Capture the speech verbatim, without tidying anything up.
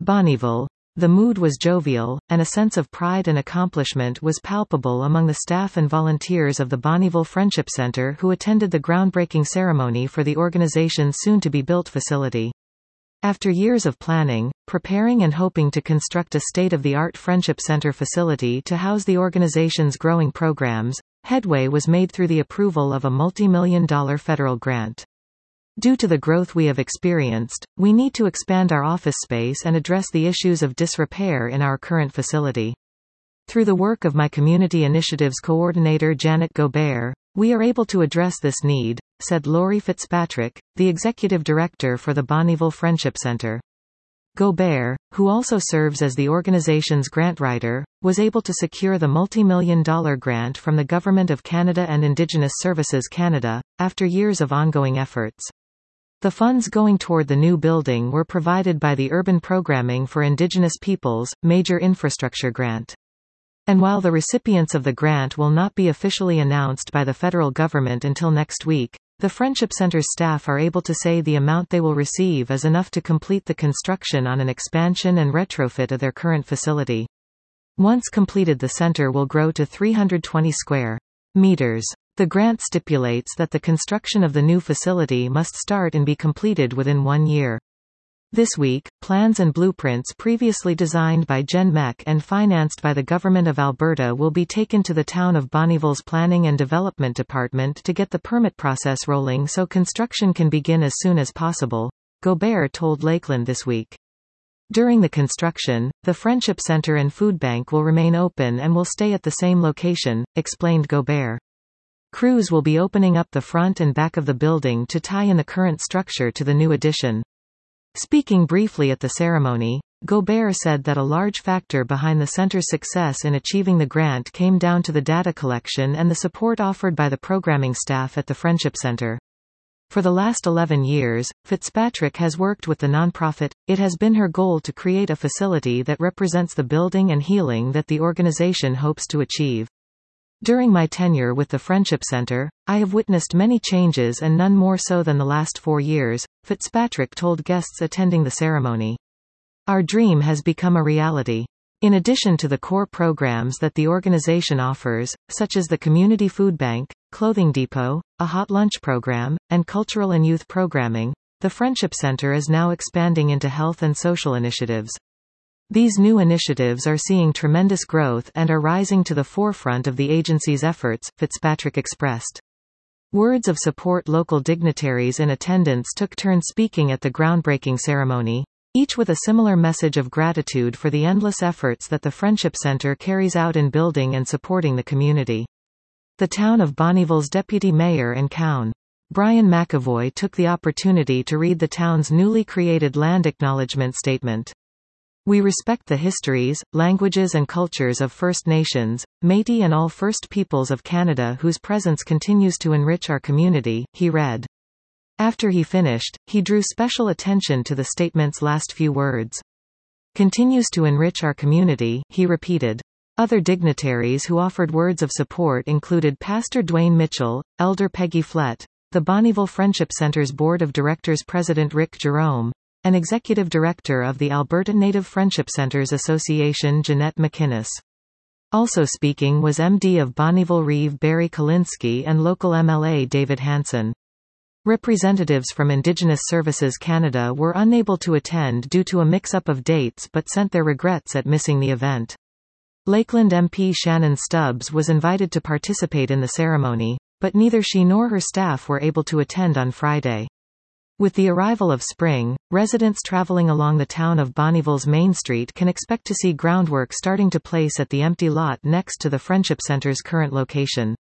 Bonnyville. The mood was jovial, and a sense of pride and accomplishment was palpable among the staff and volunteers of the Bonnyville Friendship Center who attended the groundbreaking ceremony for the organization's soon-to-be-built facility. After years of planning, preparing and hoping to construct a state-of-the-art Friendship Center facility to house the organization's growing programs, headway was made through the approval of a multi-million dollar federal grant. Due to the growth we have experienced, we need to expand our office space and address the issues of disrepair in our current facility. Through the work of my Community Initiatives Coordinator Janet Gobert, we are able to address this need, said Lori Fitzpatrick, the Executive Director for the Bonnyville Friendship Center. Gobert, who also serves as the organization's grant writer, was able to secure the multi-million dollar grant from the Government of Canada and Indigenous Services Canada, after years of ongoing efforts. The funds going toward the new building were provided by the Urban Programming for Indigenous Peoples, Major Infrastructure Grant. And while the recipients of the grant will not be officially announced by the federal government until next week, the Friendship Center's staff are able to say the amount they will receive is enough to complete the construction on an expansion and retrofit of their current facility. Once completed, the center will grow to three hundred twenty square meters. The grant stipulates that the construction of the new facility must start and be completed within one year. This week, plans and blueprints previously designed by Gen Mech and financed by the Government of Alberta will be taken to the town of Bonnyville's Planning and Development Department to get the permit process rolling so construction can begin as soon as possible, Gobert told Lakeland this week. During the construction, the Friendship Center and Food Bank will remain open and will stay at the same location, explained Gobert. Crews will be opening up the front and back of the building to tie in the current structure to the new addition. Speaking briefly at the ceremony, Gobert said that a large factor behind the center's success in achieving the grant came down to the data collection and the support offered by the programming staff at the Friendship Center. For the last eleven years, Fitzpatrick has worked with the nonprofit. It has been her goal to create a facility that represents the building and healing that the organization hopes to achieve. During my tenure with the Friendship Center, I have witnessed many changes and none more so than the last four years, Fitzpatrick told guests attending the ceremony. Our dream has become a reality. In addition to the core programs that the organization offers, such as the Community Food Bank, Clothing Depot, a hot lunch program, and cultural and youth programming, the Friendship Center is now expanding into health and social initiatives. These new initiatives are seeing tremendous growth and are rising to the forefront of the agency's efforts, Fitzpatrick expressed. Words of support. Local dignitaries in attendance took turns speaking at the groundbreaking ceremony, each with a similar message of gratitude for the endless efforts that the Friendship Center carries out in building and supporting the community. The town of Bonnyville's Deputy Mayor and Coun. Brian McAvoy took the opportunity to read the town's newly created Land Acknowledgement Statement. We respect the histories, languages and cultures of First Nations, Métis and all First Peoples of Canada whose presence continues to enrich our community, he read. After he finished, he drew special attention to the statement's last few words. Continues to enrich our community, he repeated. Other dignitaries who offered words of support included Pastor Dwayne Mitchell, Elder Peggy Flett, the Bonnyville Friendship Center's Board of Directors President Rick Jerome, and Executive Director of the Alberta Native Friendship Centers Association Jeanette McInnes. Also speaking was M D of Bonnyville Reeve Barry Kalinsky and local M L A David Hanson. Representatives from Indigenous Services Canada were unable to attend due to a mix-up of dates but sent their regrets at missing the event. Lakeland M P Shannon Stubbs was invited to participate in the ceremony, but neither she nor her staff were able to attend on Friday. With the arrival of spring, residents traveling along the town of Bonnyville's Main Street can expect to see groundwork starting to place at the empty lot next to the Friendship Center's current location.